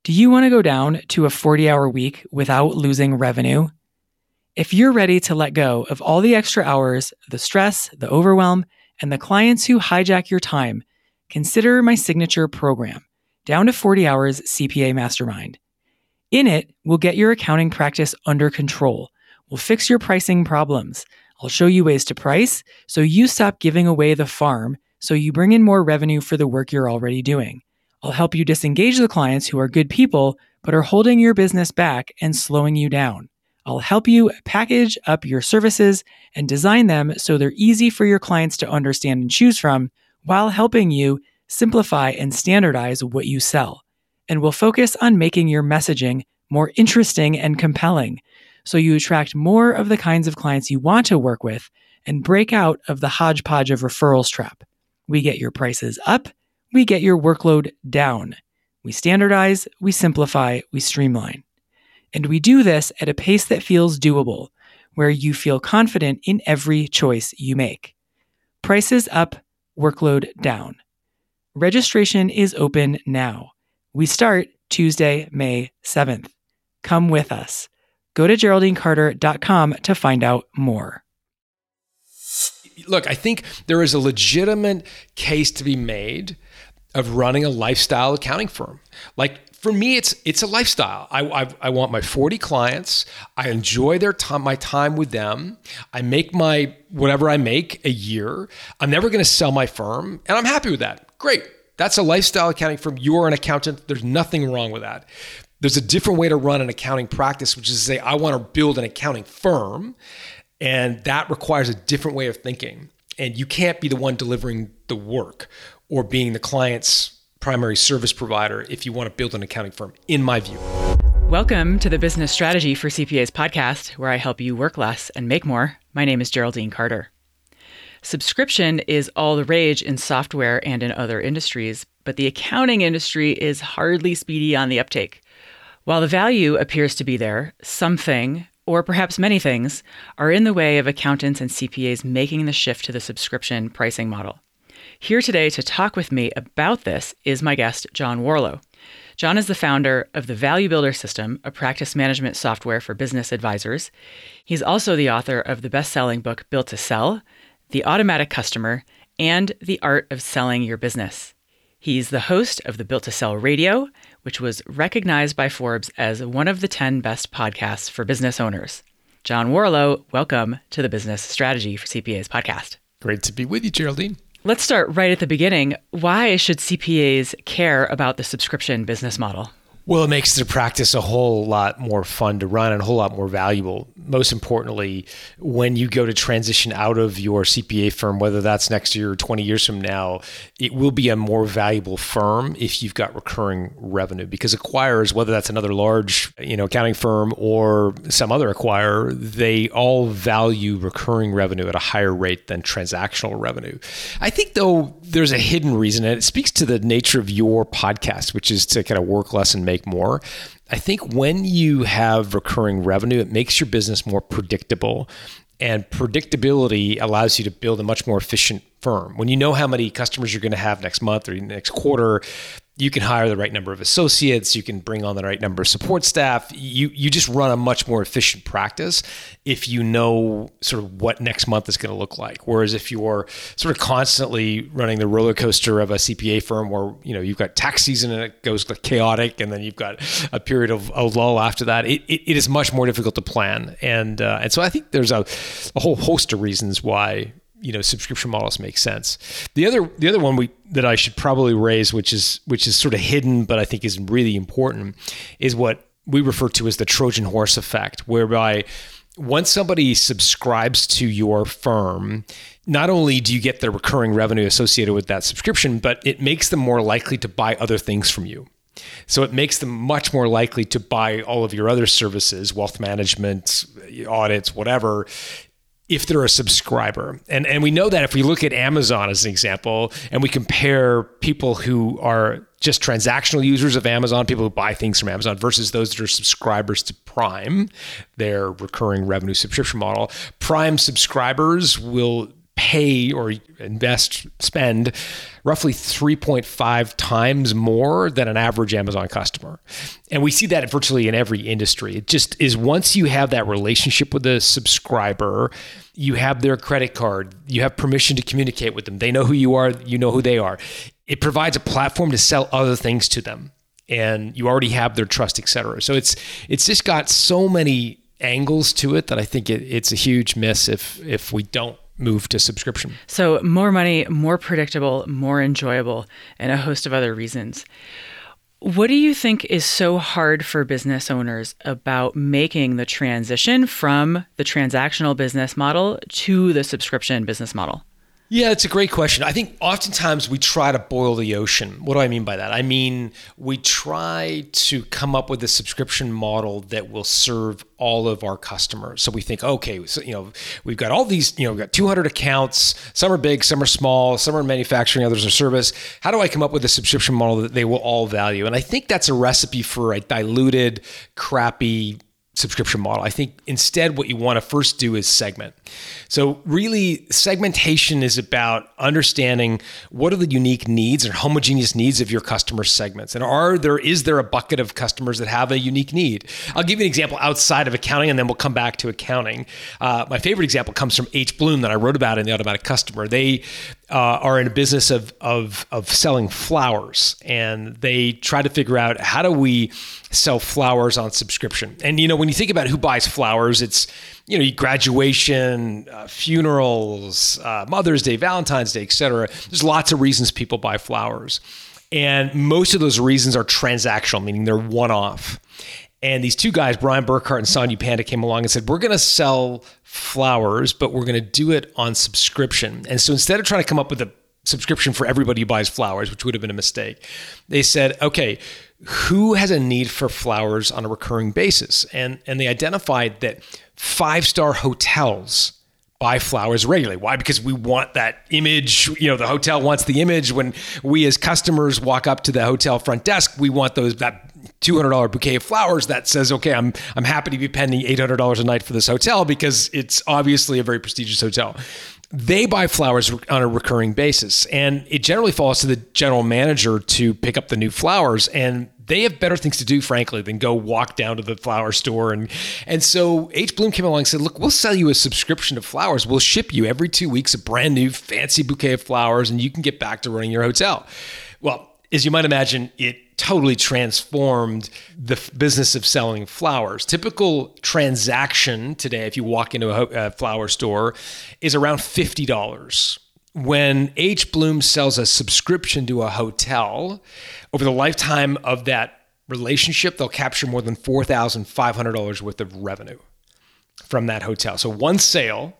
Do you want to go down to a 40-hour week without losing revenue? If you're ready to let go of all the extra hours, the stress, the overwhelm, and the clients who hijack your time, consider my signature program, Down to 40 Hours CPA Mastermind. In it, we'll get your accounting practice under control. We'll fix your pricing problems. I'll show you ways to price so you stop giving away the farm so you bring in more revenue for the work you're already doing. I'll help you disengage the clients who are good people but are holding your business back and slowing you down. I'll help you package up your services and design them so they're easy for your clients to understand and choose from, while helping you simplify and standardize what you sell. And we'll focus on making your messaging more interesting and compelling so you attract more of the kinds of clients you want to work with and break out of the hodgepodge of referrals trap. We get your prices up, we get your workload down. We standardize, we simplify, we streamline. And we do this at a pace that feels doable, where you feel confident in every choice you make. Prices up, workload down. Registration is open now. We start Tuesday, May 7th. Come with us. Go to GeraldineCarter.com to find out more. Look, I think there is a legitimate case to be made of running a lifestyle accounting firm. Like, for me, it's a lifestyle. I want my 40 clients. I enjoy my time with them. I make whatever I make a year. I'm never going to sell my firm, and I'm happy with that. Great. That's a lifestyle accounting firm. You're an accountant. There's nothing wrong with that. There's a different way to run an accounting practice, which is to say, I want to build an accounting firm, and that requires a different way of thinking. And you can't be the one delivering the work or being the client's primary service provider if you want to build an accounting firm, in my view. Welcome to the Business Strategy for CPAs podcast, where I help you work less and make more. My name is Geraldine Carter. Subscription is all the rage in software and in other industries, but the accounting industry is hardly speedy on the uptake. While the value appears to be there, something, or perhaps many things, are in the way of accountants and CPAs making the shift to the subscription pricing model. Here today to talk with me about this is my guest, John Warrillow. John is the founder of the Value Builder System, a practice management software for business advisors. He's also the author of the best-selling book, Built to Sell, The Automatic Customer, and The Art of Selling Your Business. He's the host of the Built to Sell Radio, which was recognized by Forbes as one of the 10 best podcasts for business owners. John Warrillow, welcome to the Business Strategy for CPAs podcast. Great to be with you, Geraldine. Let's start right at the beginning. Why should CPAs care about the subscription business model? Well, it makes the practice a whole lot more fun to run and a whole lot more valuable. Most importantly, when you go to transition out of your CPA firm, whether that's next year or 20 years from now, it will be a more valuable firm if you've got recurring revenue, because acquirers, whether that's another large, accounting firm or some other acquirer, they all value recurring revenue at a higher rate than transactional revenue. I think, though, there's a hidden reason, and it speaks to the nature of your podcast, which is to kind of work less and make more. I think when you have recurring revenue, it makes your business more predictable, and predictability allows you to build a much more efficient firm. When you know how many customers you're going to have next month or next quarter, you can hire the right number of associates, you can bring on the right number of support staff. You just run a much more efficient practice if you know sort of what next month is going to look like. Whereas if you're sort of constantly running the roller coaster of a CPA firm where, you've got tax season and it goes chaotic, and then you've got a period of a lull after that, it is much more difficult to plan. And so I think there's a whole host of reasons why subscription models make sense. The other one that I should probably raise, which is sort of hidden, but I think is really important, is what we refer to as the Trojan horse effect, whereby once somebody subscribes to your firm, not only do you get the recurring revenue associated with that subscription, but it makes them more likely to buy other things from you. So it makes them much more likely to buy all of your other services, wealth management, audits, whatever, if they're a subscriber. And we know that if we look at Amazon as an example, and we compare people who are just transactional users of Amazon, people who buy things from Amazon, versus those that are subscribers to Prime, their recurring revenue subscription model, Prime subscribers will pay or spend roughly 3.5 times more than an average Amazon customer. And we see that virtually in every industry. It just is, once you have that relationship with the subscriber, you have their credit card, you have permission to communicate with them. They know who you are, you know who they are. It provides a platform to sell other things to them. And you already have their trust, et cetera. So it's just got so many angles to it that I think it's a huge miss if we don't move to subscription. So more money, more predictable, more enjoyable, and a host of other reasons. What do you think is so hard for business owners about making the transition from the transactional business model to the subscription business model? Yeah, it's a great question. I think oftentimes we try to boil the ocean. What do I mean by that? I mean, we try to come up with a subscription model that will serve all of our customers. So we think, okay, so, we've got all these, we've got 200 accounts. Some are big, some are small, some are in manufacturing, others are service. How do I come up with a subscription model that they will all value? And I think that's a recipe for a diluted, crappy subscription model. I think instead what you want to first do is segment. So really, segmentation is about understanding what are the unique needs or homogeneous needs of your customer segments. And is there a bucket of customers that have a unique need? I'll give you an example outside of accounting, and then we'll come back to accounting. My favorite example comes from H. Bloom that I wrote about in the Automatic Customer. They are in a business of selling flowers, and they try to figure out, how do we sell flowers on subscription? And when you think about who buys flowers, it's graduation, funerals, Mother's Day, Valentine's Day, et cetera. There's lots of reasons people buy flowers, and most of those reasons are transactional, meaning they're one-off. And these two guys, Brian Burkhart and Sanyu Panda, came along and said, we're going to sell flowers, but we're going to do it on subscription. And so instead of trying to come up with a subscription for everybody who buys flowers, which would have been a mistake, they said, okay, who has a need for flowers on a recurring basis? And they identified that 5-star hotels buy flowers regularly. Why? Because we want that image. The hotel wants the image. When we as customers walk up to the hotel front desk, we want that $200 bouquet of flowers that says, okay, I'm happy to be paying $800 a night for this hotel because it's obviously a very prestigious hotel. They buy flowers on a recurring basis, and it generally falls to the general manager to pick up the new flowers, and they have better things to do, frankly, than go walk down to the flower store. And so H. Bloom came along and said, look, we'll sell you a subscription of flowers. We'll ship you every 2 weeks a brand new fancy bouquet of flowers, and you can get back to running your hotel. Well, as you might imagine, it totally transformed the business of selling flowers. Typical transaction today, if you walk into a flower store, is around $50. When H. Bloom sells a subscription to a hotel, over the lifetime of that relationship, they'll capture more than $4,500 worth of revenue from that hotel. So one sale,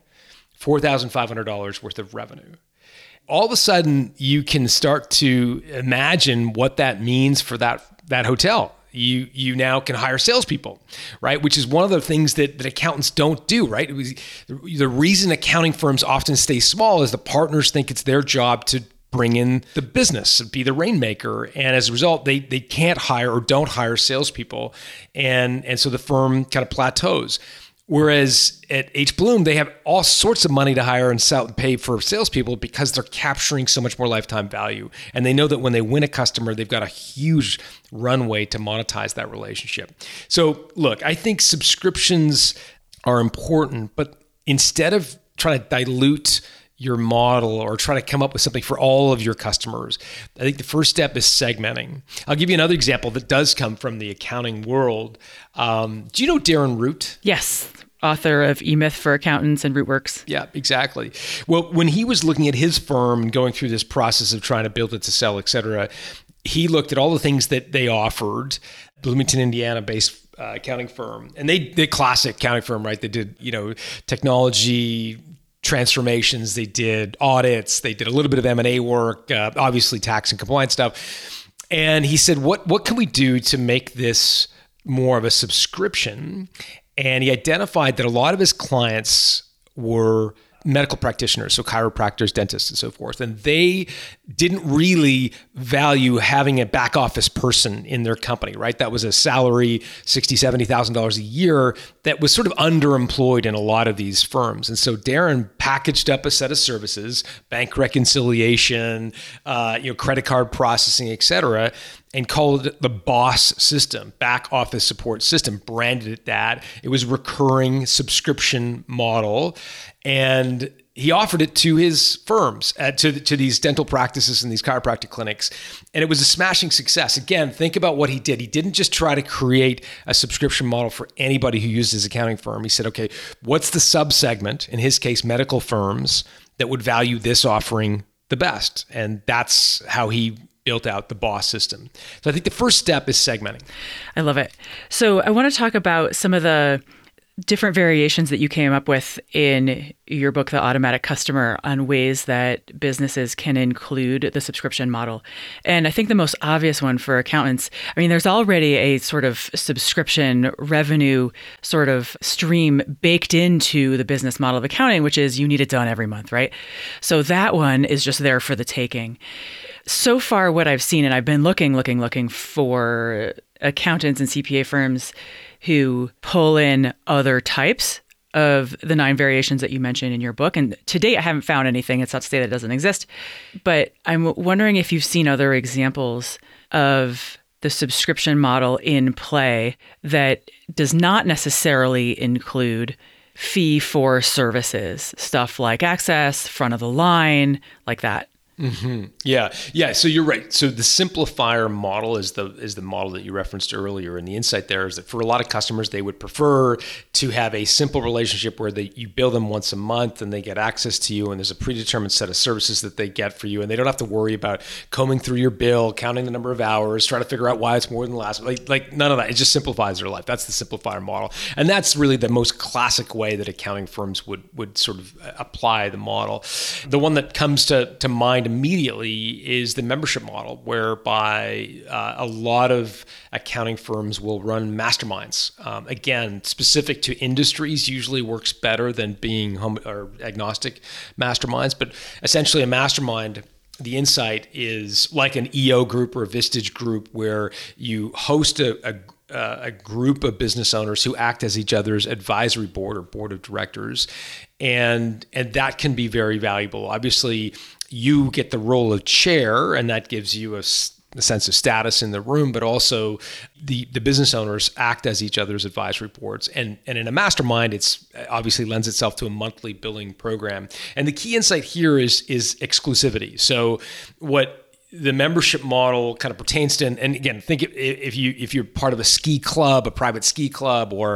$4,500 worth of revenue. All of a sudden, you can start to imagine what that means for that hotel. You now can hire salespeople, right? Which is one of the things that accountants don't do, right? The reason accounting firms often stay small is the partners think it's their job to bring in the business, be the rainmaker. And as a result, they can't hire or don't hire salespeople. And so the firm kind of plateaus. Whereas at H. Bloom, they have all sorts of money to hire and sell and pay for salespeople because they're capturing so much more lifetime value. And they know that when they win a customer, they've got a huge runway to monetize that relationship. So look, I think subscriptions are important, but instead of trying to dilute your model or try to come up with something for all of your customers, I think the first step is segmenting. I'll give you another example that does come from the accounting world. Do you know Darren Root? Yes. Author of E-Myth for Accountants and RootWorks. Yeah, exactly. Well, when he was looking at his firm and going through this process of trying to build it to sell, et cetera, he looked at all the things that they offered, Bloomington, Indiana-based accounting firm. And they classic accounting firm, right? They did, technology transformations, they did audits, they did a little bit of M&A work, obviously tax and compliance stuff. And he said, what can we do to make this more of a subscription? And he identified that a lot of his clients were medical practitioners, so chiropractors, dentists, and so forth. And they didn't really value having a back office person in their company, right? That was a salary, $60,000, $70,000 a year that was sort of underemployed in a lot of these firms. And so Darren packaged up a set of services, bank reconciliation, credit card processing, et cetera, and called it the BOSS system, back office support system, branded it that. It was a recurring subscription model. And he offered it to his firms, to these dental practices and these chiropractic clinics. And it was a smashing success. Again, think about what he did. He didn't just try to create a subscription model for anybody who used his accounting firm. He said, okay, what's the subsegment, in his case, medical firms, that would value this offering the best? And that's how he built out the BOSS system. So I think the first step is segmenting. I love it. So I want to talk about some of the different variations that you came up with in your book, The Automatic Customer, on ways that businesses can include the subscription model. And I think the most obvious one for accountants, I mean, there's already a sort of subscription revenue sort of stream baked into the business model of accounting, which is you need it done every month, right? So that one is just there for the taking. So far, what I've seen, and I've been looking for accountants and CPA firms who pull in other types of the 9 variations that you mentioned in your book. And to date, I haven't found anything. It's not to say that it doesn't exist. But I'm wondering if you've seen other examples of the subscription model in play that does not necessarily include fee for services, stuff like access, front of the line, like that. Mm-hmm. Yeah. So you're right. So the simplifier model is the model that you referenced earlier, and the insight there is that for a lot of customers, they would prefer to have a simple relationship where you bill them once a month and they get access to you, and there's a predetermined set of services that they get for you, and they don't have to worry about combing through your bill, counting the number of hours, trying to figure out why it's more than last. Like none of that. It just simplifies their life. That's the simplifier model, and that's really the most classic way that accounting firms would sort of apply the model. The one that comes to mind immediately is the membership model, whereby a lot of accounting firms will run masterminds. Again, specific to industries usually works better than being home or agnostic masterminds, but essentially a mastermind, the insight is like an EO group or a Vistage group, where you host a group of business owners who act as each other's advisory board or board of directors. And that can be very valuable. Obviously, you get the role of chair, and that gives you a sense of status in the room, but also the business owners act as each other's advisory boards. And in a mastermind, it's obviously lends itself to a monthly billing program. And the key insight here is exclusivity. So what the membership model kind of pertains to, and again, think if you're part of a ski club, a private ski club, or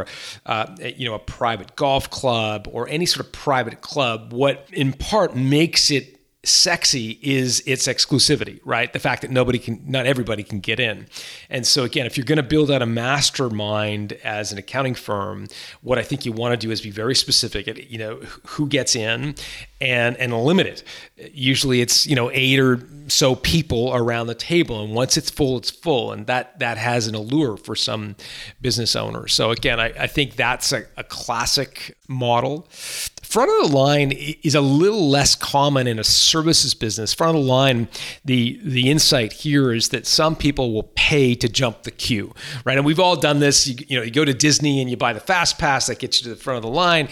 a private golf club, or any sort of private club, what in part makes it sexy is its exclusivity, right? The fact that not everybody can get in. And so again, if you're going to build out a mastermind as an accounting firm, what I think you want to do is be very specific at, who gets in and limit it. Usually it's, 8 or so people around the table. And once it's full, it's full. And that has an allure for some business owners. So again, I think that's a classic model. Front of the line is a little less common in a services business. Front of the line, the insight here is that some people will pay to jump the queue, right? And we've all done this. You go to Disney and you buy the fast pass that gets you to the front of the line.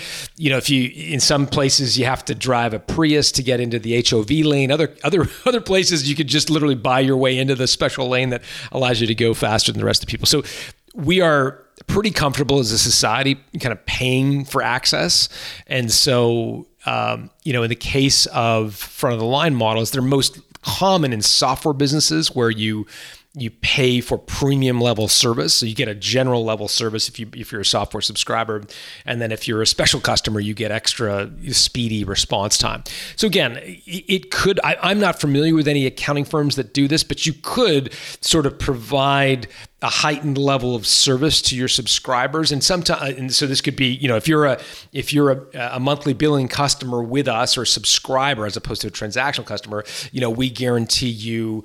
In some places you have to drive a Prius to get into the HOV lane. Other places you could just literally buy your way into the special lane that allows you to go faster than the rest of the people. So we are pretty comfortable as a society kind of paying for access. And so, in the case of front of the line models, they're most common in software businesses where you pay for premium level service. So you get a general level service if you're a software subscriber. And then if you're a special customer, you get extra speedy response time. So again, I'm not familiar with any accounting firms that do this, but you could sort of provide a heightened level of service to your subscribers. And sometimes, and so this could be, if you're a monthly billing customer with us or a subscriber as opposed to a transactional customer, we guarantee you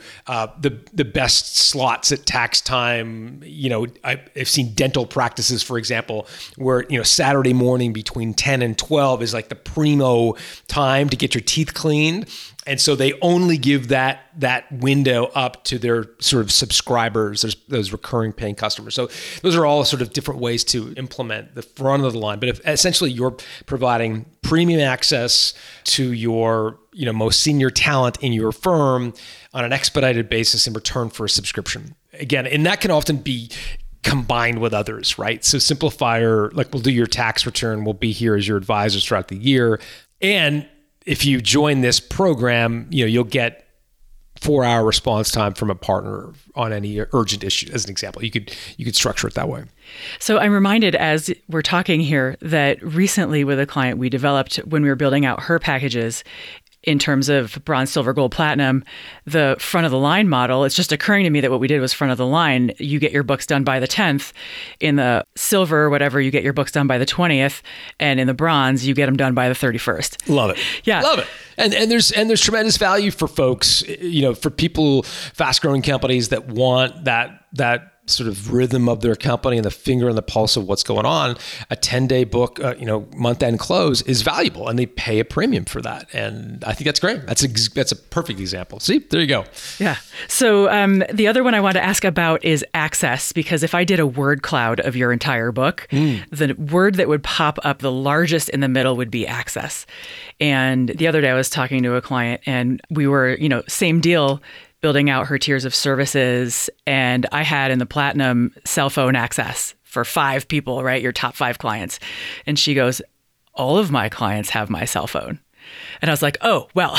the best slots at tax time. I've seen dental practices, for example, where Saturday morning between 10 and 12 is like the primo time to get your teeth cleaned. And so they only give that window up to their sort of subscribers, those recurring paying customers. So those are all sort of different ways to implement the front of the line. But if essentially you're providing premium access to your most senior talent in your firm on an expedited basis in return for a subscription. Again, and that can often be combined with others, right? So Simplifier, like we'll do your tax return, we'll be here as your advisors throughout the year. And if you join this program, you'll get 4-hour response time from a partner on any urgent issue, as an example. You could structure it that way. So I'm reminded as we're talking here that recently with a client we developed when we were building out her packages in terms of bronze, silver, gold, platinum, the front of the line model, it's just occurring to me that what we did was front of the line. You get your books done by the 10th. In the silver, whatever, you get your books done by the 20th. And in the bronze, you get them done by the 31st. Love it. Yeah. Love it. And there's tremendous value for folks, for people, fast growing companies that want that sort of rhythm of their company and the finger on the pulse of what's going on. A 10-day book, month end close is valuable, and they pay a premium for that. And I think that's great. That's a perfect example. See, there you go. Yeah. So the other one I want to ask about is access, because if I did a word cloud of your entire book, the word that would pop up the largest in the middle would be access. And the other day I was talking to a client and we were, same deal, building out her tiers of services. And I had in the platinum cell phone access for 5 people, right? Your top 5 clients. And she goes, all of my clients have my cell phone. And I was like, oh, well,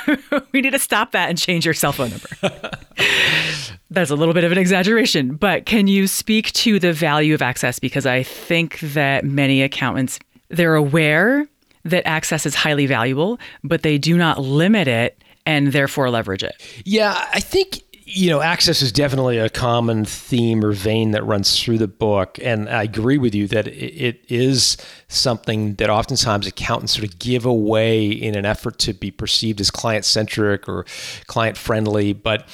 we need to stop that and change your cell phone number. That's a little bit of an exaggeration, but can you speak to the value of access? Because I think that many accountants, they're aware that access is highly valuable, but they do not limit it and therefore leverage it. Yeah, I think, access is definitely a common theme or vein that runs through the book. And I agree with you that it is something that oftentimes accountants sort of give away in an effort to be perceived as client-centric or client-friendly. But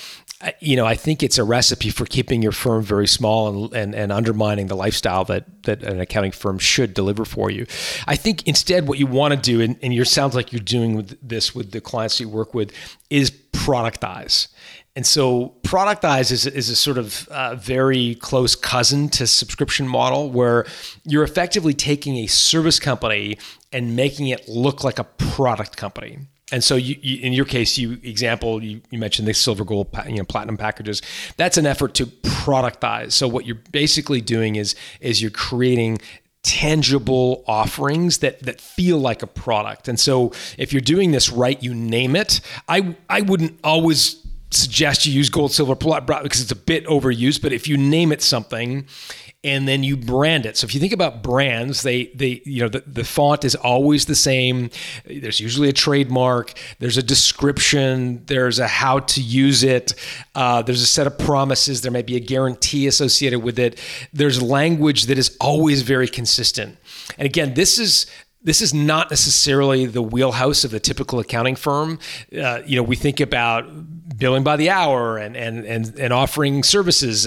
I think it's a recipe for keeping your firm very small and undermining the lifestyle that an accounting firm should deliver for you. I think instead what you want to do, and you sounds like you're doing with the clients you work with, is productize. And so productize is a sort of very close cousin to subscription model, where you're effectively taking a service company and making it look like a product company. And so you, in your case, you mentioned the silver, gold, platinum packages. That's an effort to productize. So what you're basically doing is you're creating tangible offerings that feel like a product. And so if you're doing this right, you name it. I wouldn't always suggest you use gold, silver, platinum because it's a bit overused. But if you name it something, and then you brand it. So if you think about brands, the font is always the same. There's usually a trademark. There's a description. There's a how to use it. There's a set of promises. There may be a guarantee associated with it. There's language that is always very consistent. And again, this is not necessarily the wheelhouse of the typical accounting firm. We think about billing by the hour and offering services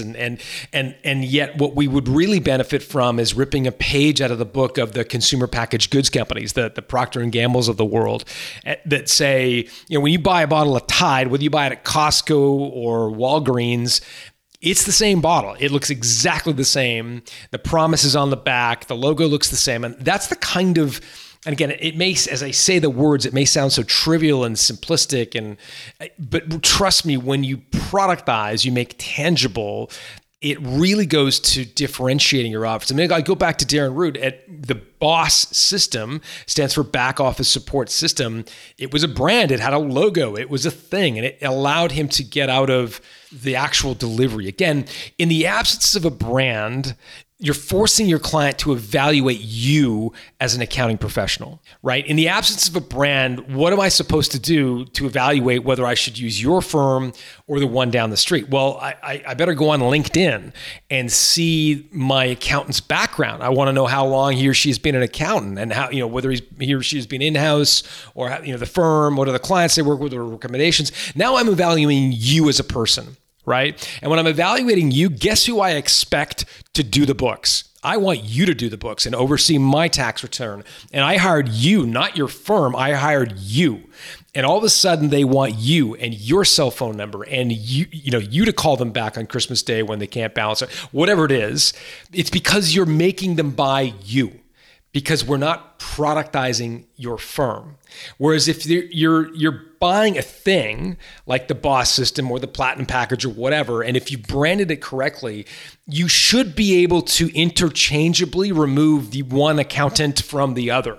and yet what we would really benefit from is ripping a page out of the book of the consumer packaged goods companies, the Procter and Gamble's of the world, that say, when you buy a bottle of Tide, whether you buy it at Costco or Walgreens, it's the same bottle. It looks exactly the same. The promise is on the back. The logo looks the same. And that's the kind of, and again, it may, as I say the words, it may sound so trivial and simplistic, but trust me, when you productize, you make tangible, it really goes to differentiating your office. I mean, I go back to Darren Root at the BOSS system stands for back office support system. It was a brand. It had a logo. It was a thing. And it allowed him to get out of the actual delivery. Again, in the absence of a brand, you're forcing your client to evaluate you as an accounting professional, right? In the absence of a brand, what am I supposed to do to evaluate whether I should use your firm or the one down the street? Well, I better go on LinkedIn and see my accountant's background. I want to know how long he or she has been an accountant and how, whether he or she has been in-house or, the firm, what are the clients they work with, or recommendations. Now I'm evaluating you as a person. Right? And when I'm evaluating you, guess who I expect to do the books? I want you to do the books and oversee my tax return. And I hired you, not your firm. I hired you. And all of a sudden they want you and your cell phone number and you to call them back on Christmas Day when they can't balance it, whatever it is. It's because you're making them buy you, because we're not productizing your firm. Whereas if you're buying a thing like the BOSS system or the Platinum package or whatever, and if you branded it correctly, you should be able to interchangeably remove the one accountant from the other.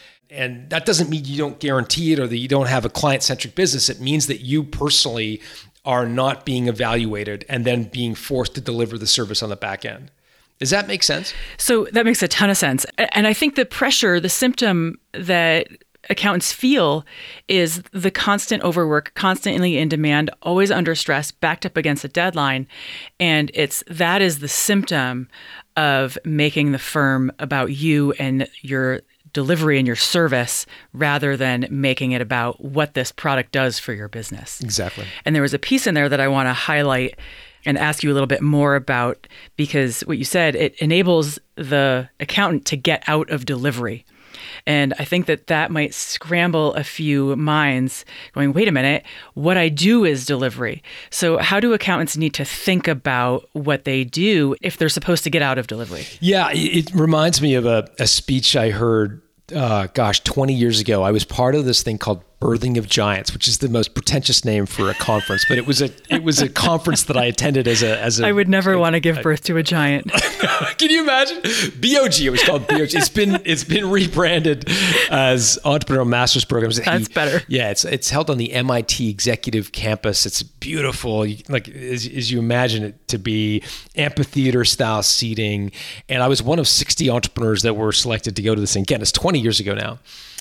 And that doesn't mean you don't guarantee it or that you don't have a client-centric business. It means that you personally are not being evaluated and then being forced to deliver the service on the back end. Does that make sense? So that makes a ton of sense. And I think the pressure, the symptom that accountants feel is the constant overwork, constantly in demand, always under stress, backed up against a deadline. And that is the symptom of making the firm about you and your delivery and your service rather than making it about what this product does for your business. Exactly. And there was a piece in there that I want to highlight and ask you a little bit more about, because what you said, it enables the accountant to get out of delivery. And I think that might scramble a few minds going, wait a minute, what I do is delivery. So how do accountants need to think about what they do if they're supposed to get out of delivery? Yeah, it reminds me of a speech I heard 20 years ago. I was part of this thing called Birthing of Giants, which is the most pretentious name for a conference, but it was a conference that I attended as a. I would never want to give birth to a giant. Can you imagine? BOG. It was called BOG. It's been rebranded as Entrepreneurial Masters Programs. That's better. Yeah, it's held on the MIT Executive Campus. It's beautiful, like as you imagine it to be, amphitheater style seating. And I was one of 60 entrepreneurs that were selected to go to this thing. Again, it's 20 years ago now.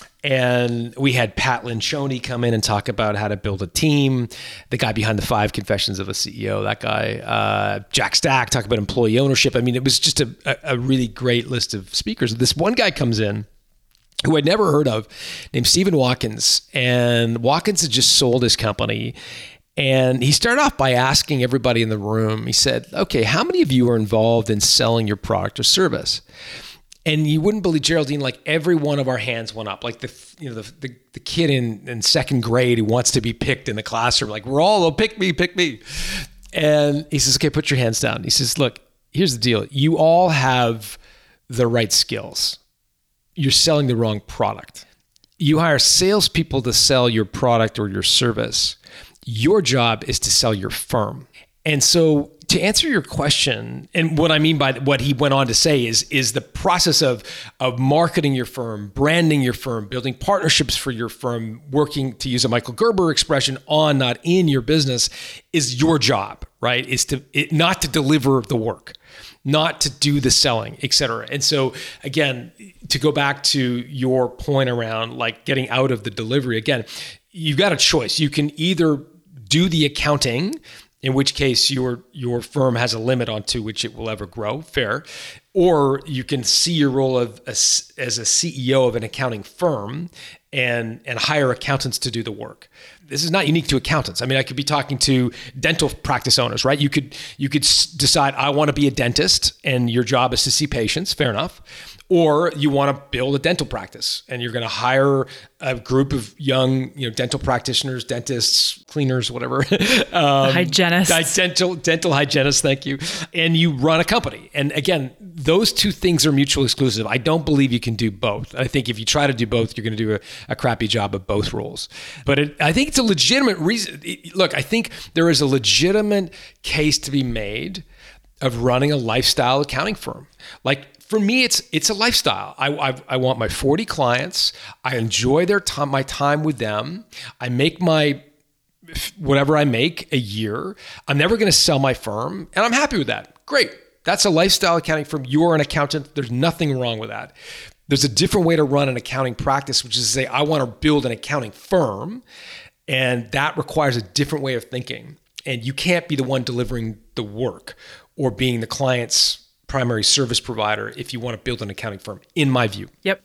And we had Pat Lencioni come in and talk about how to build a team. The guy behind the 5 Confessions of a CEO, that guy, Jack Stack, talk about employee ownership. I mean, it was just a really great list of speakers. This one guy comes in who I'd never heard of, named Stephen Watkins. And Watkins had just sold his company. And he started off by asking everybody in the room, he said, okay, how many of you are involved in selling your product or service? And you wouldn't believe, Geraldine, like every one of our hands went up. Like the kid in second grade who wants to be picked in the classroom, like we're all, pick me. And he says, okay, put your hands down. He says, look, here's the deal. You all have the right skills. You're selling the wrong product. You hire salespeople to sell your product or your service. Your job is to sell your firm. And so to answer your question, and what I mean by what he went on to say is the process of marketing your firm, branding your firm, building partnerships for your firm, working, to use a Michael Gerber expression, on, not in your business, is your job, right? Not to deliver the work, not to do the selling, et cetera. And so again, to go back to your point around like getting out of the delivery, again, you've got a choice. You can either do the accounting, in which case your firm has a limit on to which it will ever grow, fair. Or you can see your role as a CEO of an accounting firm and hire accountants to do the work. This is not unique to accountants. I mean, I could be talking to dental practice owners, right? You could decide, I want to be a dentist and your job is to see patients, fair enough. Or you want to build a dental practice and you're going to hire a group of young, dental practitioners, dentists, cleaners, whatever. Hygienists. Dental hygienists, thank you. And you run a company. And again, those two things are mutually exclusive. I don't believe you can do both. I think if you try to do both, you're going to do a crappy job of both roles. But I think it's a legitimate reason. Look, I think there is a legitimate case to be made of running a lifestyle accounting firm. Like For me, it's a lifestyle. I want my 40 clients. I enjoy my time with them. I make my whatever I make a year. I'm never going to sell my firm, and I'm happy with that. Great. That's a lifestyle accounting firm. You're an accountant. There's nothing wrong with that. There's a different way to run an accounting practice, which is to say, I want to build an accounting firm, and that requires a different way of thinking. And you can't be the one delivering the work or being the client's primary service provider if you want to build an accounting firm, in my view. Yep.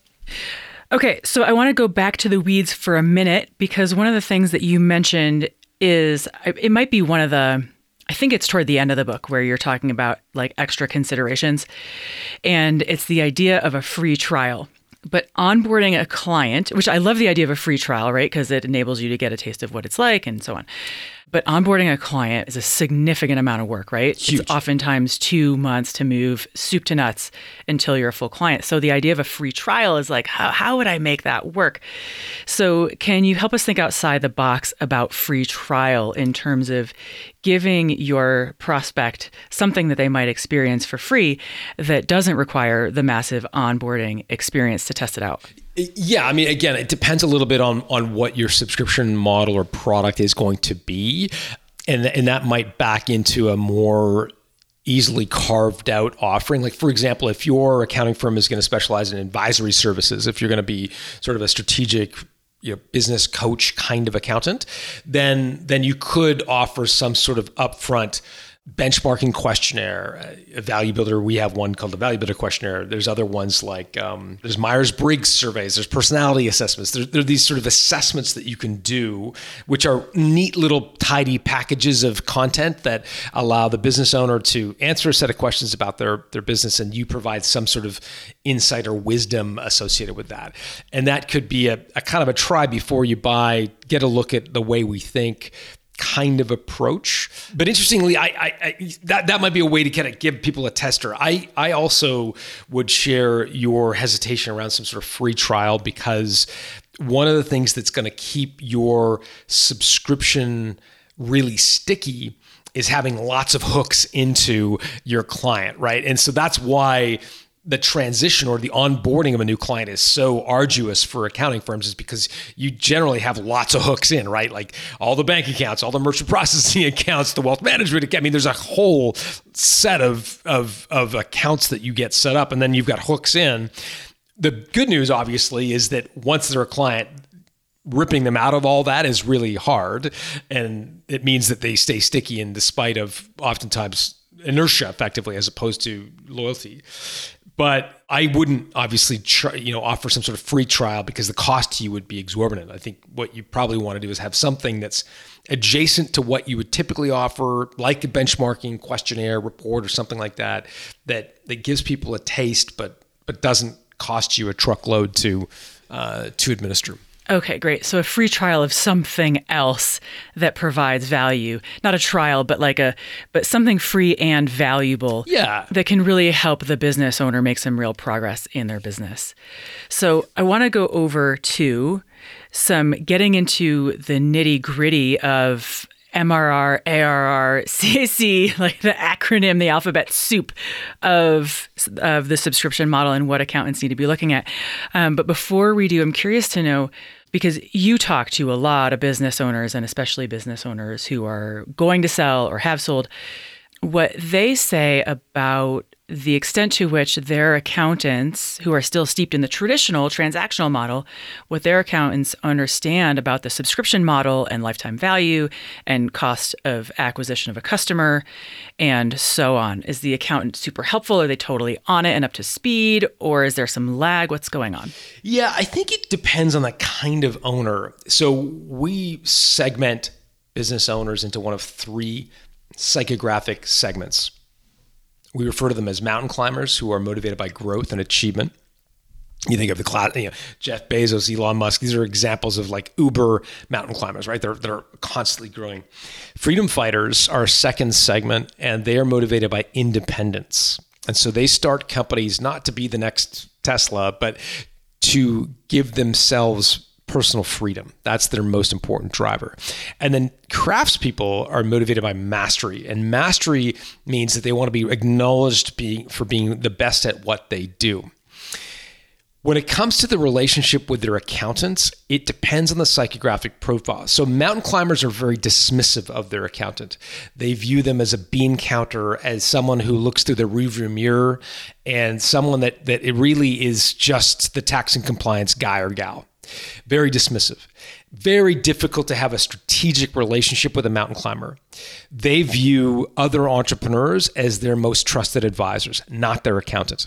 Okay, so I want to go back to the weeds for a minute, because one of the things that you mentioned is, it might be one of the, I think it's toward the end of the book where you're talking about like extra considerations, and it's the idea of a free trial. But onboarding a client, which I love the idea of a free trial, right? Because it enables you to get a taste of what it's like and so on. But onboarding a client is a significant amount of work, right? Huge. It's oftentimes 2 months to move soup to nuts until you're a full client. So the idea of a free trial is like, how would I make that work? So can you help us think outside the box about free trial in terms of giving your prospect something that they might experience for free that doesn't require the massive onboarding experience to test it out? Yeah, I mean, again, it depends a little bit on what your subscription model or product is going to be. And that might back into a more easily carved out offering. Like, for example, if your accounting firm is going to specialize in advisory services, if you're going to be sort of a strategic business coach kind of accountant, then you could offer some sort of upfront benchmarking questionnaire, a Value Builder. We have one called the Value Builder questionnaire. There's other ones like there's Myers-Briggs surveys. There's personality assessments. There are these sort of assessments that you can do, which are neat little tidy packages of content that allow the business owner to answer a set of questions about their business, and you provide some sort of insight or wisdom associated with that. And that could be a kind of a try before you buy, get a look at the way we think kind of approach. But interestingly, that might be a way to kind of give people a tester. I also would share your hesitation around some sort of free trial, because one of the things that's going to keep your subscription really sticky is having lots of hooks into your client, right? And so that's why the transition or the onboarding of a new client is so arduous for accounting firms, is because you generally have lots of hooks in, right? Like all the bank accounts, all the merchant processing accounts, the wealth management account. I mean, there's a whole set of accounts that you get set up, and then you've got hooks in. The good news, obviously, is that once they're a client, ripping them out of all that is really hard. And it means that they stay sticky, and despite of oftentimes inertia effectively, as opposed to loyalty. But I wouldn't obviously offer some sort of free trial, because the cost to you would be exorbitant. I think what you probably want to do is have something that's adjacent to what you would typically offer, like a benchmarking questionnaire, report, or something like that, that gives people a taste, but doesn't cost you a truckload to administer. Okay, great. So a free trial of something else that provides value, not a trial, but but something free and valuable. Yeah. That can really help the business owner make some real progress in their business. So I want to go over to some getting into the nitty gritty of MRR, ARR, CAC, like the acronym, the alphabet soup of the subscription model and what accountants need to be looking at. But before we do, I'm curious to know, because you talk to a lot of business owners, and especially business owners who are going to sell or have sold, what they say about the extent to which their accountants, who are still steeped in the traditional transactional model, what their accountants understand about the subscription model and lifetime value and cost of acquisition of a customer and so on. Is the accountant super helpful? Are they totally on it and up to speed? Or is there some lag? What's going on? Yeah, I think it depends on the kind of owner. So we segment business owners into one of three psychographic segments. We refer to them as mountain climbers, who are motivated by growth and achievement. You think of the class, Jeff Bezos, Elon Musk. These are examples of like Uber mountain climbers, right? They're constantly growing. Freedom fighters are a second segment, and they are motivated by independence. And so they start companies not to be the next Tesla, but to give themselves personal freedom. That's their most important driver. And then craftspeople are motivated by mastery. And mastery means that they want to be acknowledged for being the best at what they do. When it comes to the relationship with their accountants, it depends on the psychographic profile. So mountain climbers are very dismissive of their accountant. They view them as a bean counter, as someone who looks through the rearview mirror, and someone that it really is just the tax and compliance guy or gal. Very dismissive. Very difficult to have a strategic relationship with a mountain climber. They view other entrepreneurs as their most trusted advisors, not their accountants.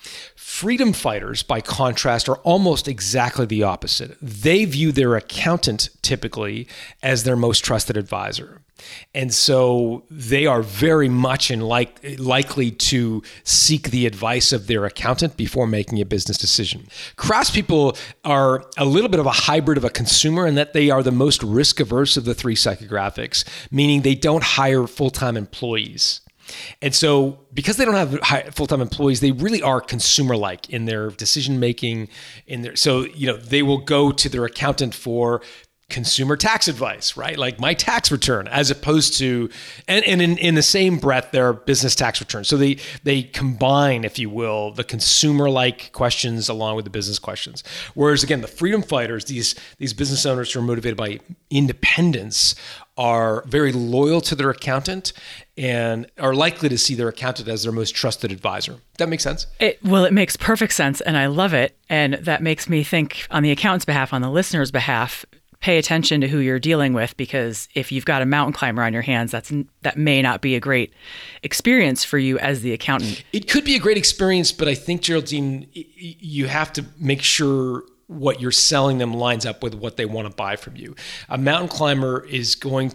Freedom fighters, by contrast, are almost exactly the opposite. They view their accountant typically as their most trusted advisor. And so they are very much likely to seek the advice of their accountant before making a business decision. Craftspeople are a little bit of a hybrid of a consumer in that they are the most risk averse of the three psychographics, meaning they don't hire full-time employees. And so because they don't have full-time employees, they really are consumer-like in their decision-making. So they will go to their accountant for consumer tax advice, right? Like my tax return, as opposed to, and in the same breath, their business tax return. So they combine, if you will, the consumer-like questions along with the business questions. Whereas again, the freedom fighters, these business owners who are motivated by independence, are very loyal to their accountant and are likely to see their accountant as their most trusted advisor. That makes sense? It makes perfect sense, and I love it. And that makes me think, on the accountant's behalf, on the listener's behalf, pay attention to who you're dealing with, because if you've got a mountain climber on your hands, that may not be a great experience for you as the accountant. It could be a great experience, but I think, Geraldine, you have to make sure what you're selling them lines up with what they want to buy from you. A mountain climber is they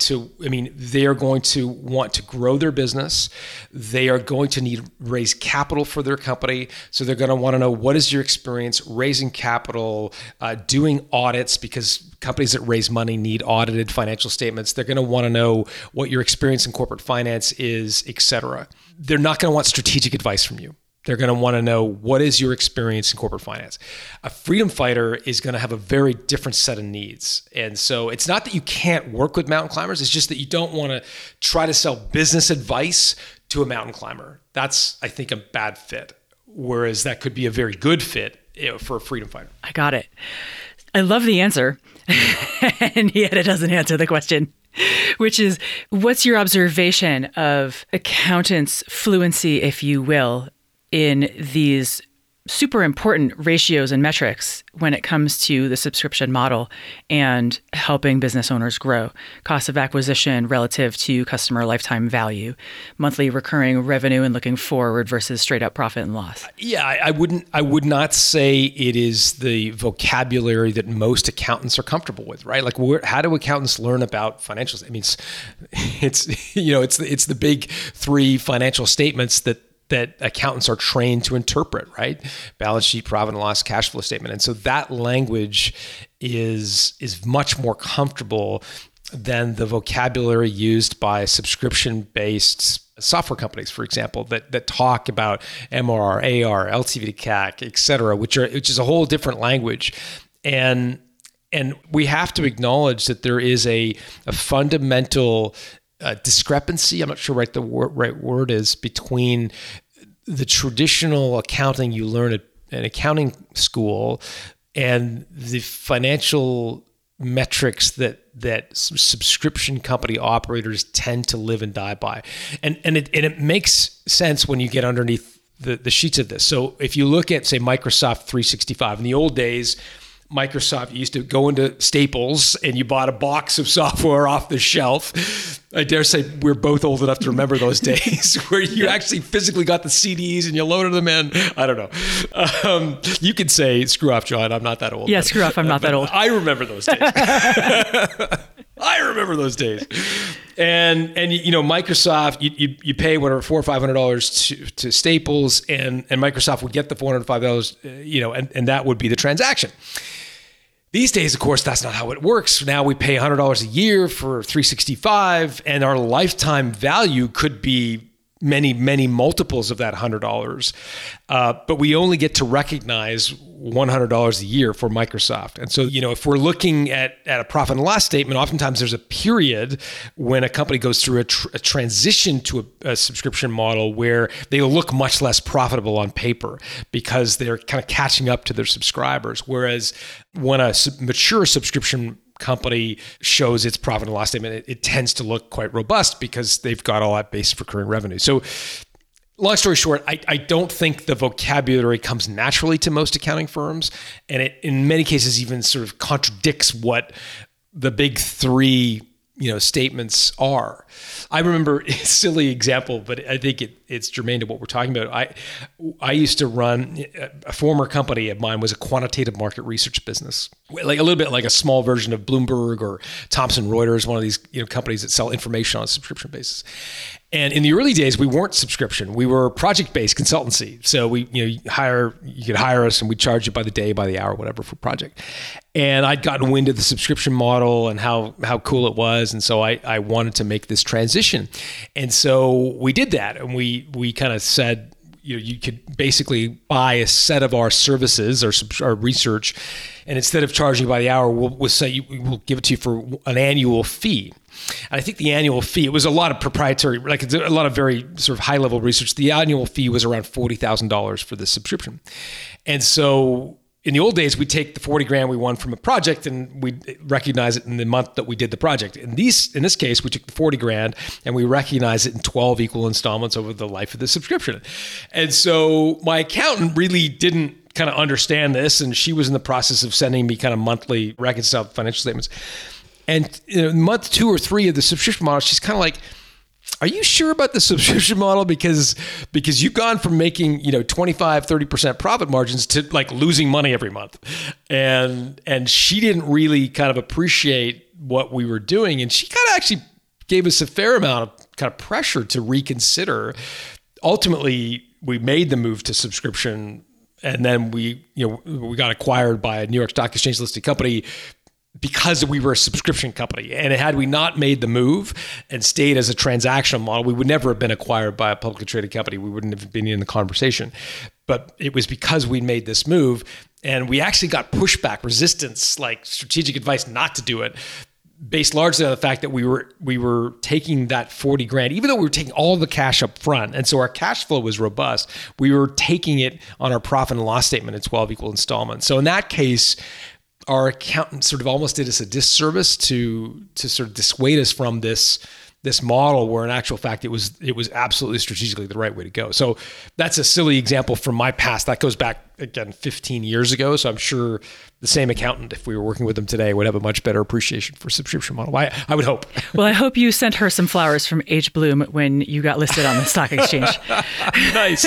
are going to want to grow their business. They are going to need to raise capital for their company. So they're going to want to know, what is your experience raising capital, doing audits, because companies that raise money need audited financial statements. They're going to want to know what your experience in corporate finance is, et cetera. They're not going to want strategic advice from you. They're going to want to know, what is your experience in corporate finance? A freedom fighter is going to have a very different set of needs. And so it's not that you can't work with mountain climbers. It's just that you don't want to try to sell business advice to a mountain climber. That's, I think, a bad fit. Whereas that could be a very good fit for a freedom fighter. I got it. I love the answer. And yet it doesn't answer the question, which is, what's your observation of accountants' fluency, if you will, in these super important ratios and metrics when it comes to the subscription model and helping business owners grow? Cost of acquisition relative to customer lifetime value, monthly recurring revenue and looking forward versus straight up profit and loss. Yeah, I would not say it is the vocabulary that most accountants are comfortable with, right? Like, how do accountants learn about financials? I mean, it's the big three financial statements that accountants are trained to interpret, right? Balance sheet, profit and loss, cash flow statement. And so that language is much more comfortable than the vocabulary used by subscription-based software companies, for example, that talk about MRR, AR, LTV to CAC, et cetera, which is a whole different language. And we have to acknowledge that there is a fundamental discrepancy, I'm not sure what the right word is, between the traditional accounting you learn at an accounting school and the financial metrics that subscription company operators tend to live and die by. And it makes sense when you get underneath the sheets of this. So if you look at, say, Microsoft 365, in the old days, Microsoft used to go into Staples and you bought a box of software off the shelf. I dare say we're both old enough to remember those days where you actually physically got the CDs and you loaded them in. I don't know. You could say, screw off, John. I'm not that old. Yeah, screw off. I'm not that old. I remember those days. I remember those days. And Microsoft, you pay whatever $400 or $500 to Staples, and Microsoft would get the $405, and that would be the transaction. These days, of course, that's not how it works. Now we pay $100 a year for 365, and our lifetime value could be many, many multiples of that $100. But we only get to recognize $100 a year for Microsoft. And so, if we're looking at a profit and loss statement, oftentimes there's a period when a company goes through a transition to a subscription model where they look much less profitable on paper because they're kind of catching up to their subscribers. Whereas when a mature subscription company shows its profit and loss statement, it tends to look quite robust because they've got all that base recurring revenue. So long story short, I don't think the vocabulary comes naturally to most accounting firms. And it, in many cases, even sort of contradicts what the big three statements are. I remember a silly example, but I think it's germane to what we're talking about. I used to run, a former company of mine was a quantitative market research business, like a little bit like a small version of Bloomberg or Thomson Reuters, one of these companies that sell information on a subscription basis. And in the early days, we weren't subscription. We were project-based consultancy. So you could hire us and we'd charge you by the day, by the hour, whatever for project. And I'd gotten wind of the subscription model and how cool it was. And so I wanted to make this transition. And so we did that. And we kind of said, you could basically buy a set of our services or our research. And instead of charging by the hour, we'll say we'll give it to you for an annual fee. And I think the annual fee, it was a lot of proprietary, like it's a lot of very sort of high level research. The annual fee was around $40,000 for the subscription. And so in the old days, we'd take the $40,000 we won from a project and we'd recognize it in the month that we did the project. In this case, we took the $40,000 and we recognized it in 12 equal installments over the life of the subscription. And so my accountant really didn't kind of understand this. And she was in the process of sending me kind of monthly reconciled financial statements. And month 2 or 3 of the subscription model, she's kind of like, are you sure about the subscription model? Because you've gone from making 25, 30% profit margins to like losing money every month. And she didn't really kind of appreciate what we were doing. And she kind of actually gave us a fair amount of kind of pressure to reconsider. Ultimately, we made the move to subscription. And then we got acquired by a New York Stock Exchange listed company because we were a subscription company. And had we not made the move and stayed as a transactional model, we would never have been acquired by a publicly traded company. We wouldn't have been in the conversation. But it was because we made this move and we actually got pushback, resistance, like strategic advice not to do it, based largely on the fact that we were taking that $40,000, even though we were taking all the cash up front. And so our cash flow was robust. We were taking it on our profit and loss statement in 12 equal installments. So in that case, our accountant sort of almost did us a disservice to sort of dissuade us from this model, where in actual fact it was absolutely strategically the right way to go. So that's a silly example from my past. That goes back again 15 years ago. So I'm sure the same accountant, if we were working with them today, would have a much better appreciation for subscription model. I would hope. Well, I hope you sent her some flowers from H. Bloom when you got listed on the stock exchange. Nice.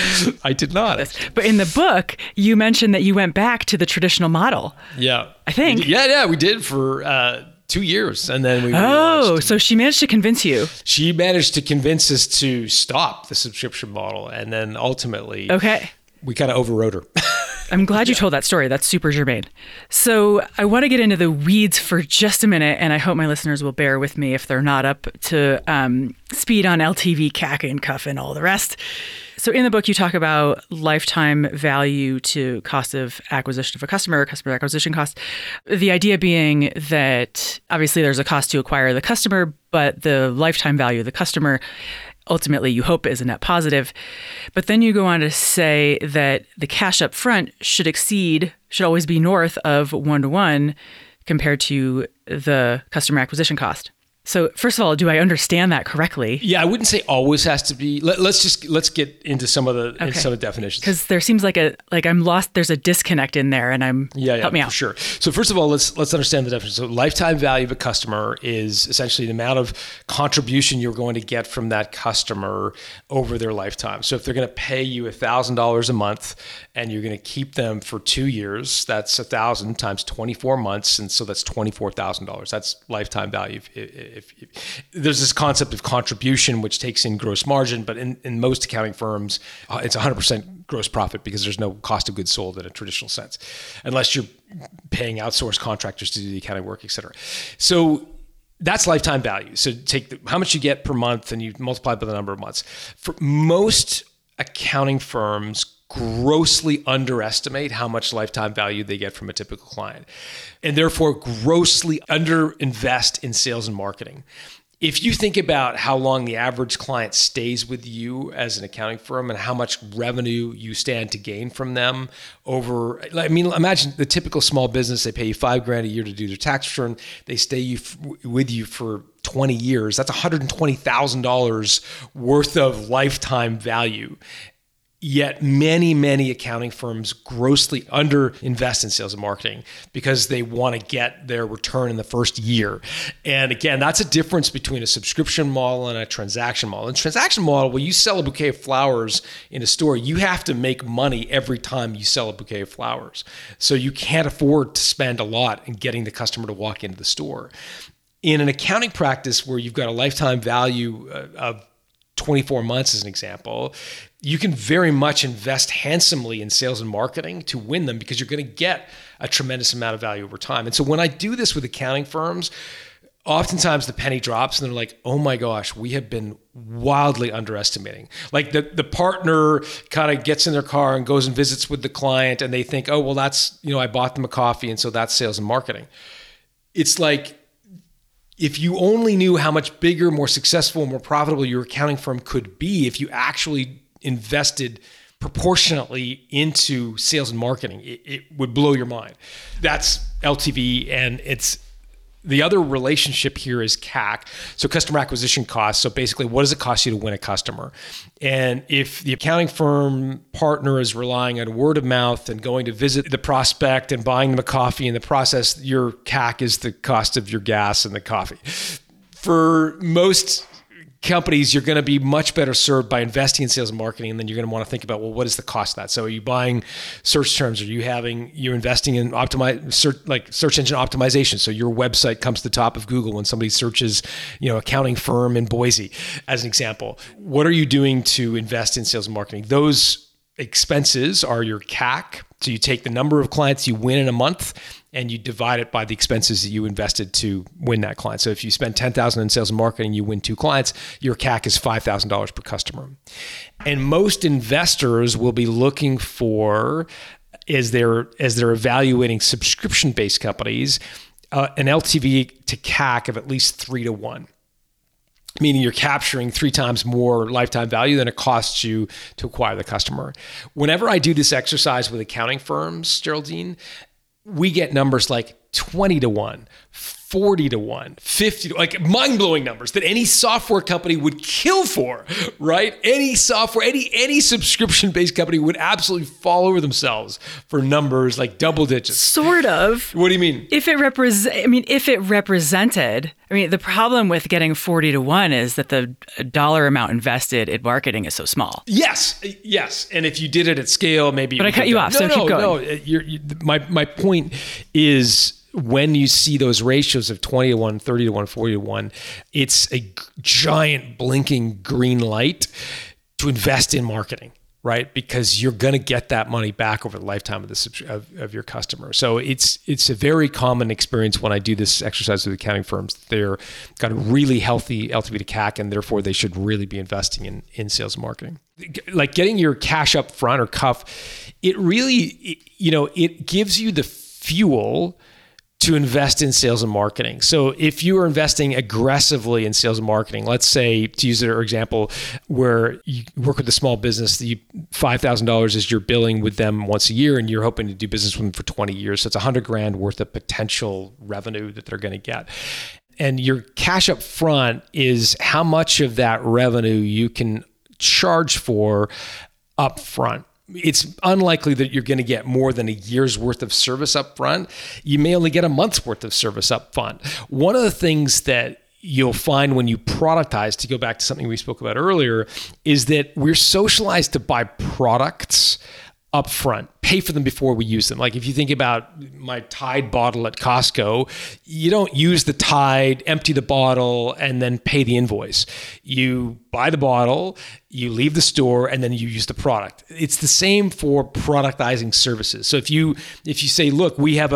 I did not. But in the book, you mentioned that you went back to the traditional model. Yeah. I think. Yeah, we did for 2 years. And then we so she managed to convince you. She managed to convince us to stop the subscription model. And then ultimately, we kind of overrode her. I'm glad you told that story. That's super germane. So I want to get into the weeds for just a minute, and I hope my listeners will bear with me if they're not up to speed on LTV, CAC, and CUF, and all the rest. So in the book, you talk about lifetime value to cost of acquisition of a customer acquisition cost. The idea being that obviously there's a cost to acquire the customer, but the lifetime value of the customer ultimately you hope is a net positive. But then you go on to say that the cash up front should always be north of 1-to-1 compared to the customer acquisition cost. So first of all, do I understand that correctly? Yeah, I wouldn't say always has to be. Let's get into some of the some of the definitions, because there seems like I'm lost. There's a disconnect in there, and help me out. For sure. So first of all, let's understand the definition. So lifetime value of a customer is essentially the amount of contribution you're going to get from that customer over their lifetime. So if they're going to pay you $1,000 a month and you're going to keep them for 2 years, that's 1,000 times 24 months, and so that's $24,000. That's lifetime value. If there's this concept of contribution, which takes in gross margin, but in most accounting firms, it's 100% gross profit because there's no cost of goods sold in a traditional sense, unless you're paying outsourced contractors to do the accounting work, et cetera. So That's lifetime value. So take how much you get per month and you multiply by the number of months. For most accounting firms, grossly underestimate how much lifetime value they get from a typical client, and therefore grossly underinvest in sales and marketing. If you think about how long the average client stays with you as an accounting firm and how much revenue you stand to gain from them over, I mean, imagine the typical small business, they pay you $5,000 a year to do their tax return. They stay with you for 20 years. That's $120,000 worth of lifetime value. Yet many, many accounting firms grossly underinvest in sales and marketing because they want to get their return in the first year. And again, that's a difference between a subscription model and a transaction model. In a transaction model, when you sell a bouquet of flowers in a store, you have to make money every time you sell a bouquet of flowers. So you can't afford to spend a lot in getting the customer to walk into the store. In an accounting practice where you've got a lifetime value of 24 months as an example, you can very much invest handsomely in sales and marketing to win them because you're going to get a tremendous amount of value over time. And so when I do this with accounting firms, oftentimes the penny drops and they're like, oh my gosh, we have been wildly underestimating. Like the partner kind of gets in their car and goes and visits with the client and they think, oh, well, that's, I bought them a coffee and so that's sales and marketing. It's like, if you only knew how much bigger, more successful, more profitable your accounting firm could be if you actually invested proportionately into sales and marketing, it would blow your mind. That's LTV, and it's the other relationship here is CAC, so customer acquisition costs. So basically, what does it cost you to win a customer? And if the accounting firm partner is relying on word of mouth and going to visit the prospect and buying them a coffee in the process, your CAC is the cost of your gas and the coffee. For most companies, you're going to be much better served by investing in sales and marketing, and then you're going to want to think about, well, what is the cost of that? So are you buying search terms? Are you're investing in search engine optimization? So your website comes to the top of Google when somebody searches, accounting firm in Boise, as an example. What are you doing to invest in sales and marketing? Those expenses are your CAC. So you take the number of clients you win in a month and you divide it by the expenses that you invested to win that client. So if you spend $10,000 in sales and marketing, you win 2 clients, your CAC is $5,000 per customer. And most investors will be looking for, as they're evaluating subscription-based companies, an LTV to CAC of at least 3 to 1. Meaning you're capturing 3 times more lifetime value than it costs you to acquire the customer. Whenever I do this exercise with accounting firms, Geraldine, we get numbers like 20 to 1, 40 to 1, 50 to 1, like mind-blowing numbers that any software company would kill for, right? Any software, any subscription-based company would absolutely fall over themselves for numbers like double digits. Sort of. What do you mean? If it represented, the problem with getting 40 to 1 is that the dollar amount invested in marketing is so small. Yes. And if you did it at scale, maybe. But I cut you off, so keep going. My point is, when you see those ratios of 20 to 1, 30 to 1, 40 to 1, it's a giant blinking green light to invest in marketing, right? Because you're going to get that money back over the lifetime of your customer. So it's a very common experience when I do this exercise with accounting firms. They're got a really healthy LTV to CAC, and therefore they should really be investing in sales and marketing. Like getting your cash up front or cuff, it really, it gives you the fuel to invest in sales and marketing. So if you are investing aggressively in sales and marketing, let's say, to use our example, where you work with a small business, $5,000 is your billing with them once a year, and you're hoping to do business with them for 20 years. So it's $100,000 worth of potential revenue that they're going to get. And your cash up front is how much of that revenue you can charge for up front. It's unlikely that you're going to get more than a year's worth of service up front. You may only get a month's worth of service up front. One of the things that you'll find when you productize, to go back to something we spoke about earlier, is that we're socialized to buy products up front, pay for them before we use them. Like if you think about my Tide bottle at Costco, you don't use the Tide, empty the bottle, and then pay the invoice. You buy the bottle, you leave the store, and then you use the product. It's the same for productizing services. So if you say, look, we have a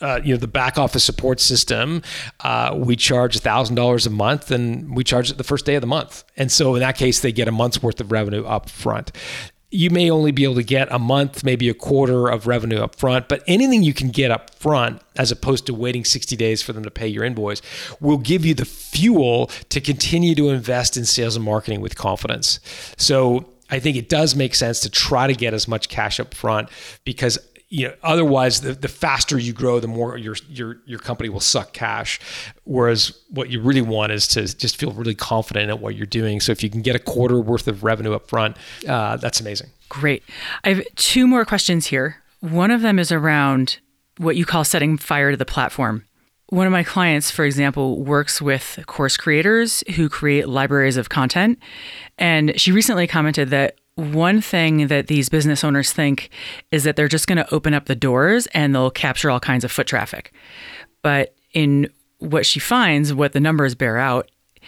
the back office support system, we charge $1,000 a month, and we charge it the first day of the month. And so in that case, they get a month's worth of revenue up front. You may only be able to get a month, maybe a quarter of revenue up front, but anything you can get up front, as opposed to waiting 60 days for them to pay your invoice, will give you the fuel to continue to invest in sales and marketing with confidence. So I think it does make sense to try to get as much cash up front, because otherwise the faster you grow, the more your company will suck cash. Whereas what you really want is to just feel really confident in what you're doing. So if you can get a quarter worth of revenue up front, that's amazing. Great. I have two more questions here. One of them is around what you call setting fire to the platform. One of my clients, for example, works with course creators who create libraries of content. And she recently commented that one thing that these business owners think is that they're just going to open up the doors and they'll capture all kinds of foot traffic. But in what she finds, what the numbers bear out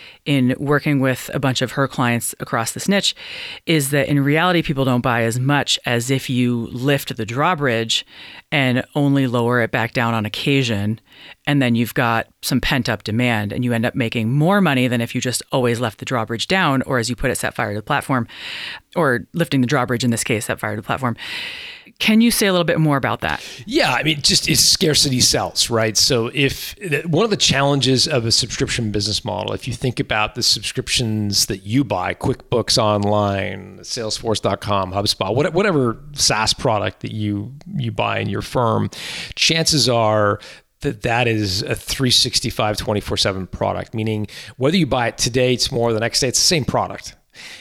in working with a bunch of her clients across this niche, is that in reality, people don't buy as much as if you lift the drawbridge and only lower it back down on occasion. And then you've got some pent up demand and you end up making more money than if you just always left the drawbridge down, or as you put it, set fire to the platform, or lifting the drawbridge in this case, set fire to the platform. Can you say a little bit more about that? Yeah, I mean, just it's scarcity sells, right? So one of the challenges of a subscription business model, if you think about the subscriptions that you buy, QuickBooks Online, Salesforce.com, HubSpot, whatever SaaS product that you buy in your firm, chances are that is a 365, 24/7 product, meaning whether you buy it today, tomorrow, the next day, it's the same product.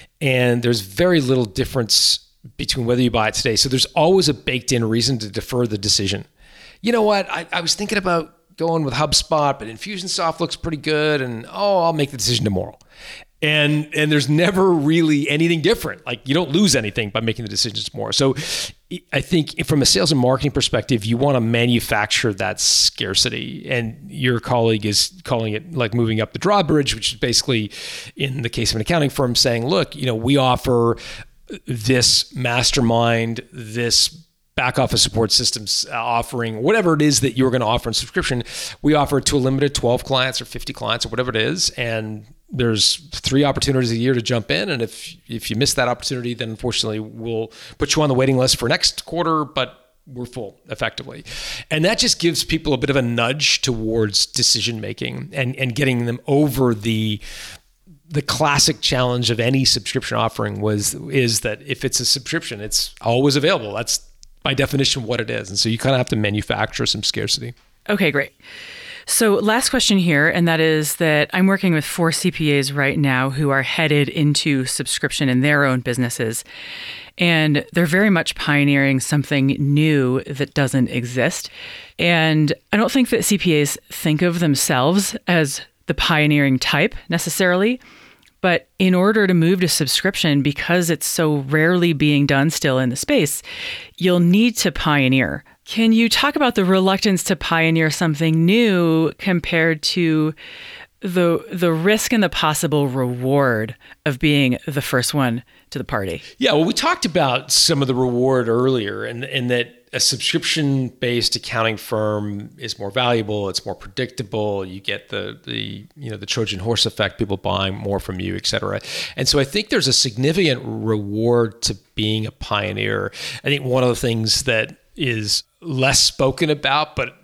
And there's very little difference between whether you buy it today. So there's always a baked in reason to defer the decision. You know what? I was thinking about going with HubSpot, but Infusionsoft looks pretty good. And I'll make the decision tomorrow. And there's never really anything different. Like, you don't lose anything by making the decisions tomorrow. So I think from a sales and marketing perspective, you want to manufacture that scarcity. And your colleague is calling it like moving up the drawbridge, which is basically, in the case of an accounting firm, saying, look, we offer this mastermind, this back office support systems offering, whatever it is that you're going to offer in subscription, we offer it to a limited 12 clients or 50 clients or whatever it is. And there's 3 opportunities a year to jump in. And if you miss that opportunity, then unfortunately we'll put you on the waiting list for next quarter, but we're full effectively. And that just gives people a bit of a nudge towards decision making and getting them over the classic challenge of any subscription offering is that if it's a subscription, it's always available. That's by definition what it is. And so you kind of have to manufacture some scarcity. Okay, great. So last question here, and that is that I'm working with 4 CPAs right now who are headed into subscription in their own businesses. And they're very much pioneering something new that doesn't exist. And I don't think that CPAs think of themselves as the pioneering type necessarily. But in order to move to subscription, because it's so rarely being done still in the space, you'll need to pioneer. Can you talk about the reluctance to pioneer something new compared to the risk and the possible reward of being the first one to the party? Yeah, well, we talked about some of the reward earlier, and that a subscription-based accounting firm is more valuable. It's more predictable. You get the Trojan horse effect, people buying more from you, et cetera. And so I think there's a significant reward to being a pioneer. I think one of the things that is less spoken about, but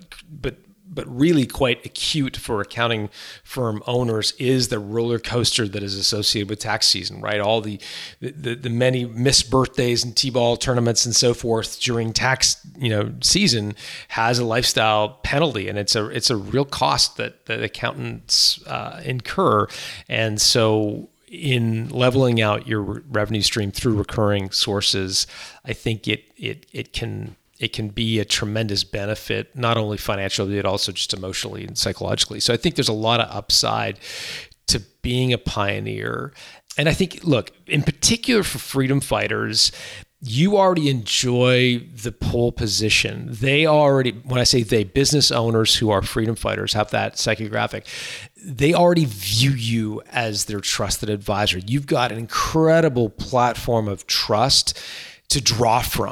really quite acute for accounting firm owners is the roller coaster that is associated with tax season, right? All the many missed birthdays and T-ball tournaments and so forth during tax season has a lifestyle penalty, and it's a real cost that accountants incur. And so in leveling out your revenue stream through recurring sources, I think it can be a tremendous benefit, not only financially, but also just emotionally and psychologically. So I think there's a lot of upside to being a pioneer. And I think, look, in particular for freedom fighters, you already enjoy the pole position. They already, when I say they, business owners who are freedom fighters have that psychographic. They already view you as their trusted advisor. You've got an incredible platform of trust to draw from.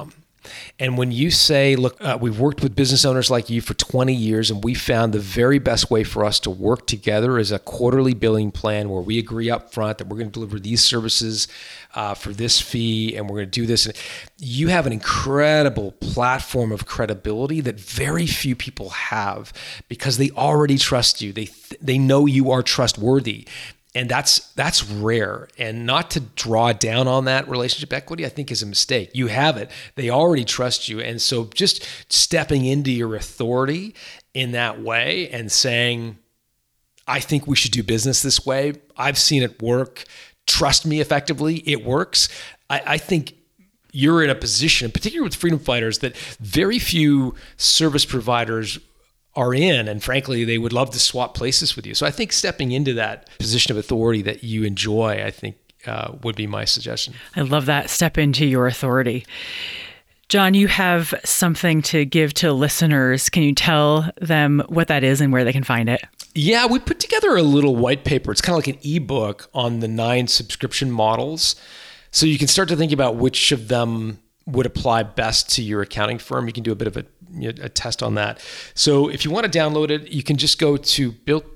And when you say, look, we've worked with business owners like you for 20 years, and we found the very best way for us to work together is a quarterly billing plan where we agree up front that we're going to deliver these services for this fee, and we're going to do this. And you have an incredible platform of credibility that very few people have because they already trust you. They know you are trustworthy. And that's rare. And not to draw down on that relationship equity, I think is a mistake. You have it. They already trust you. And so just stepping into your authority in that way and saying, I think we should do business this way. I've seen it work. Trust me, effectively, it works. I think you're in a position, particularly with freedom fighters, that very few service providers are in, and frankly, they would love to swap places with you. So I think stepping into that position of authority that you enjoy, I think would be my suggestion. I love that. Step into your authority. John, you have something to give to listeners. Can you tell them what that is and where they can find it? Yeah, we put together a little white paper. It's kind of like an ebook on the 9 subscription models. So you can start to think about which of them would apply best to your accounting firm. You can do a bit of a test on that. So if you want to download it, you can just go to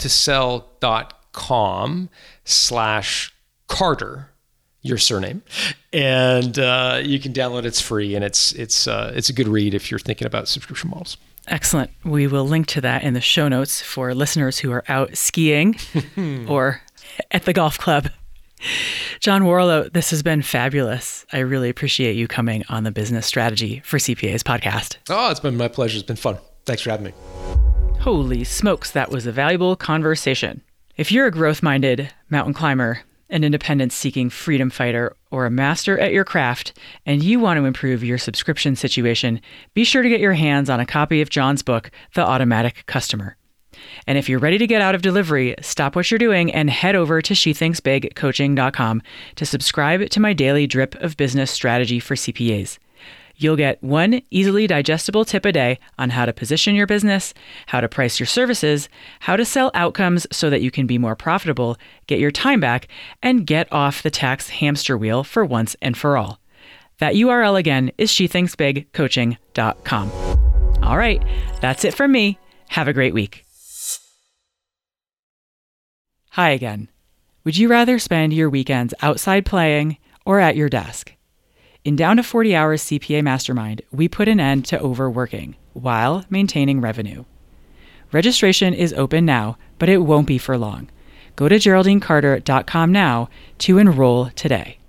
builttosell.com/Carter, your surname, and you can download it. It's free, and it's a good read if you're thinking about subscription models. Excellent. We will link to that in the show notes for listeners who are out skiing or at the golf club. John Warrillow, this has been fabulous. I really appreciate you coming on the Business Strategy for CPAs podcast. Oh, it's been my pleasure. It's been fun. Thanks for having me. Holy smokes, that was a valuable conversation. If you're a growth-minded mountain climber, an independence-seeking freedom fighter, or a master at your craft, and you want to improve your subscription situation, be sure to get your hands on a copy of John's book, The Automatic Customer. And if you're ready to get out of delivery, stop what you're doing and head over to shethinksbigcoaching.com to subscribe to my daily drip of business strategy for CPAs. You'll get 1 easily digestible tip a day on how to position your business, how to price your services, how to sell outcomes so that you can be more profitable, get your time back, and get off the tax hamster wheel for once and for all. That URL again is shethinksbigcoaching.com. All right, that's it from me. Have a great week. Hi again. Would you rather spend your weekends outside playing or at your desk? In Down to 40 Hours CPA Mastermind, we put an end to overworking while maintaining revenue. Registration is open now, but it won't be for long. Go to GeraldineCarter.com now to enroll today.